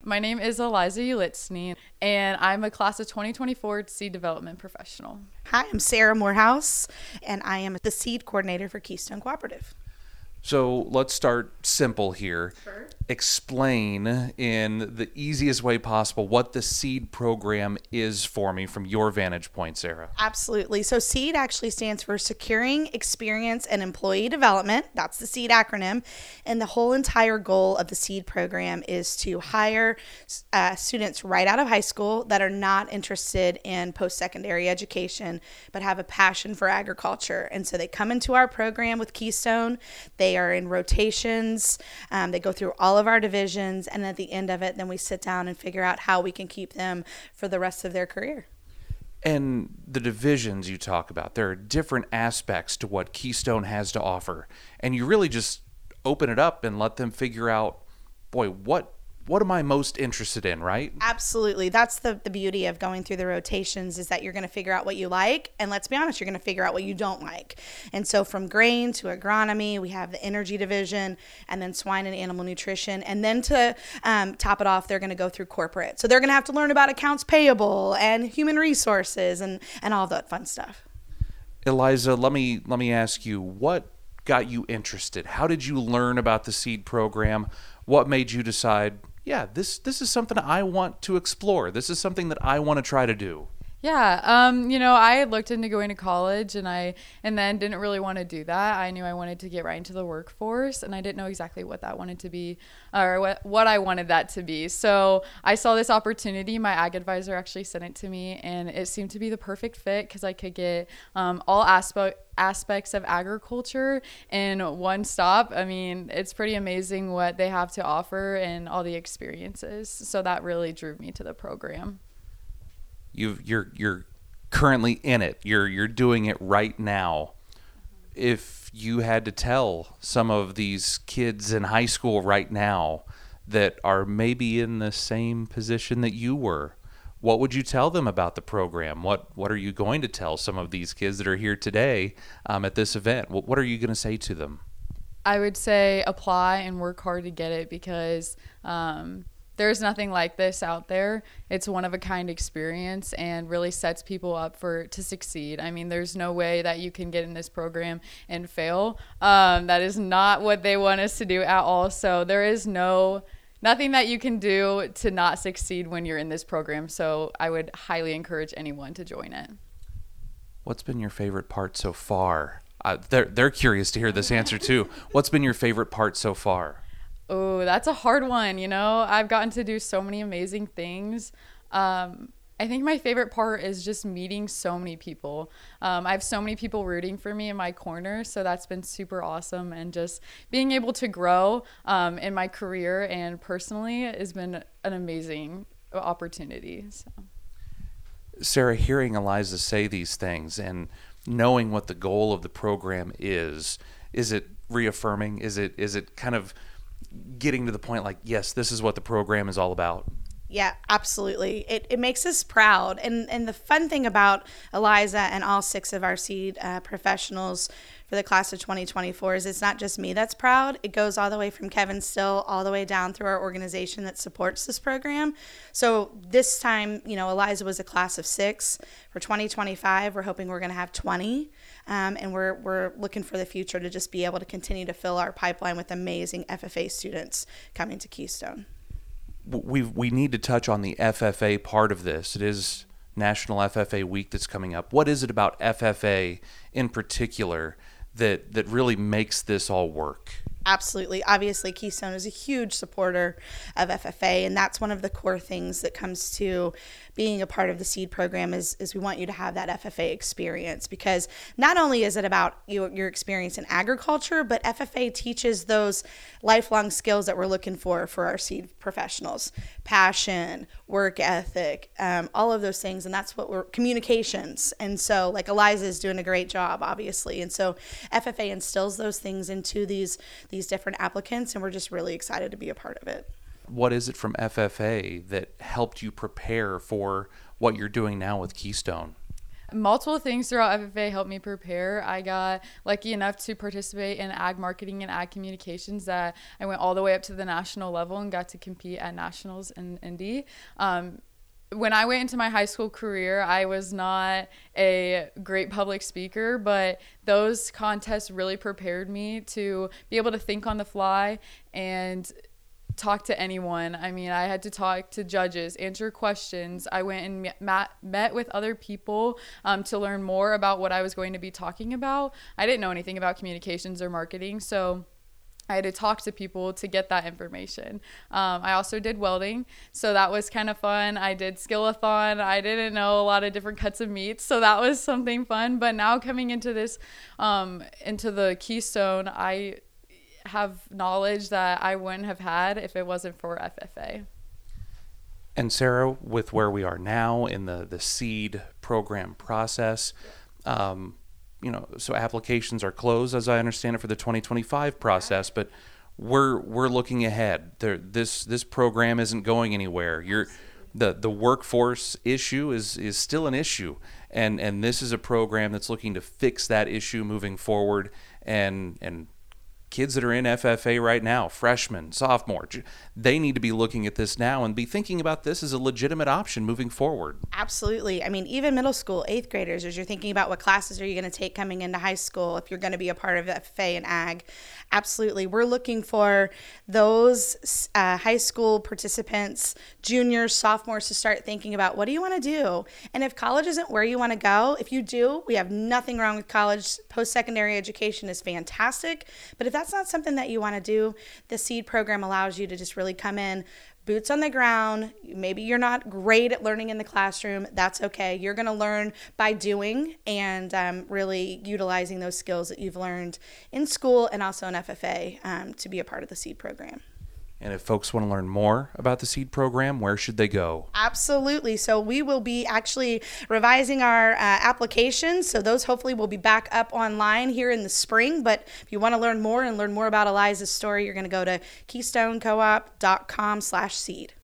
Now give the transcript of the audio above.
My name is Eliza Ulitsny, and I'm a class of 2024 seed development professional. Hi, I'm Sarah Morehouse, and I am the seed coordinator for Keystone Cooperative. So let's start simple here. Sure. Explain in the easiest way possible what the SEED program is for me from your vantage point, Sarah. Absolutely. So SEED actually stands for Securing Experience and Employee Development. That's the SEED acronym. And the whole entire goal of the SEED program is to hire students right out of high school that are not interested in post-secondary education, but have a passion for agriculture. And so they come into our program with Keystone. They are in rotations. They go through all of our divisions, and at the end of it, then we sit down and figure out how we can keep them for the rest of their career. And the divisions you talk about, there are different aspects to what Keystone has to offer, and you really just open it up and let them figure out, boy, what am I most interested in, right? Absolutely. That's the beauty of going through the rotations, is that you're going to figure out what you like. And let's be honest, you're going to figure out what you don't like. And so from grain to agronomy, we have the energy division, and then swine and animal nutrition. And then to top it off, they're going to go through corporate. So they're going to have to learn about accounts payable and human resources and all that fun stuff. Eliza, let me ask you, what got you interested? How did you learn about the SEED program? What made you decide, yeah, this is something I want to explore. This is something that I want to try to do? Yeah, I had looked into going to college and then didn't really want to do that. I knew I wanted to get right into the workforce, and I didn't know exactly what that wanted to be, or what I wanted that to be. So I saw this opportunity. My ag advisor actually sent it to me, and it seemed to be the perfect fit because I could get all aspects of agriculture in one stop. I mean, it's pretty amazing what they have to offer and all the experiences. So that really drew me to the program. You're currently in it. You're doing it right now. If you had to tell some of these kids in high school right now that are maybe in the same position that you were, what would you tell them about the program? What are you going to tell some of these kids that are here today at this event? What are you going to say to them? I would say apply and work hard to get it, because there's nothing like this out there. It's one of a kind experience and really sets people up to succeed. I mean, there's no way that you can get in this program and fail. That is not what they want us to do at all. So there is nothing that you can do to not succeed when you're in this program. So I would highly encourage anyone to join it. What's been your favorite part so far? They're curious to hear this answer too. What's been your favorite part so far? Oh, that's a hard one. I've gotten to do so many amazing things. I think my favorite part is just meeting so many people. I have so many people rooting for me in my corner, so that's been super awesome. And just being able to grow in my career and personally has been an amazing opportunity. So. Sarah, hearing Eliza say these things and knowing what the goal of the program is it reaffirming? Is it kind of getting to the point like, yes, this is what the program is all about? Yeah, absolutely. It makes us proud. And the fun thing about Eliza and all 6 of our seed professionals for the class of 2024 is it's not just me that's proud. It goes all the way from Kevin Still all the way down through our organization that supports this program. So this time, Eliza was a class of 6. For 2025, we're hoping we're going to have 20. And we're looking for the future to just be able to continue to fill our pipeline with amazing FFA students coming to Keystone. We need to touch on the FFA part of this. It is National FFA Week that's coming up. What is it about FFA in particular that really makes this all work? Absolutely. Obviously, Keystone is a huge supporter of FFA, and that's one of the core things that comes to being a part of the SEED program is we want you to have that FFA experience, because not only is it about your experience in agriculture, but FFA teaches those lifelong skills that we're looking for our SEED professionals: passion, work ethic, all of those things. And that's what we're communications. And so like Eliza is doing a great job, obviously. And so FFA instills those things into these different applicants, and we're just really excited to be a part of it. What is it from FFA that helped you prepare for what you're doing now with Keystone? Multiple things throughout FFA helped me prepare. I got lucky enough to participate in ag marketing and ag communications that I went all the way up to the national level and got to compete at nationals in Indy. When I went into my high school career, I was not a great public speaker, but those contests really prepared me to be able to think on the fly and talk to anyone. I mean, I had to talk to judges, answer questions. I went and met with other people to learn more about what I was going to be talking about. I didn't know anything about communications or marketing, so I had to talk to people to get that information. I also did welding, so that was kind of fun. I did skill-a-thon. I didn't know a lot of different cuts of meat, so that was something fun. But now coming into this, into the Keystone, I have knowledge that I wouldn't have had if it wasn't for FFA. And Sarah, with where we are now in the SEED program process, so applications are closed, as I understand it, for the 2025 process, but we're looking ahead. This program isn't going anywhere. The workforce issue is still an issue, and this is a program that's looking to fix that issue moving forward, and kids that are in FFA right now, freshmen, sophomore, they need to be looking at this now and be thinking about this as a legitimate option moving forward. Absolutely. I mean, even middle school, 8th graders, as you're thinking about what classes are you going to take coming into high school, if you're going to be a part of FFA and ag, absolutely. We're looking for those high school participants, juniors, sophomores, to start thinking about, what do you want to do? And if college isn't where you want to go, if you do, we have nothing wrong with college. Post-secondary education is fantastic. But if that's not something that you want to do, the SEED program allows you to just really come in, boots on the ground. Maybe you're not great at learning in the classroom. That's okay. You're going to learn by doing and really utilizing those skills that you've learned in school and also in FFA to be a part of the SEED program. And if folks want to learn more about the SEED program, where should they go? Absolutely. So we will be actually revising our applications. So those hopefully will be back up online here in the spring. But if you want to learn more and learn more about Eliza's story, you're going to go to keystonecoop.com/seed.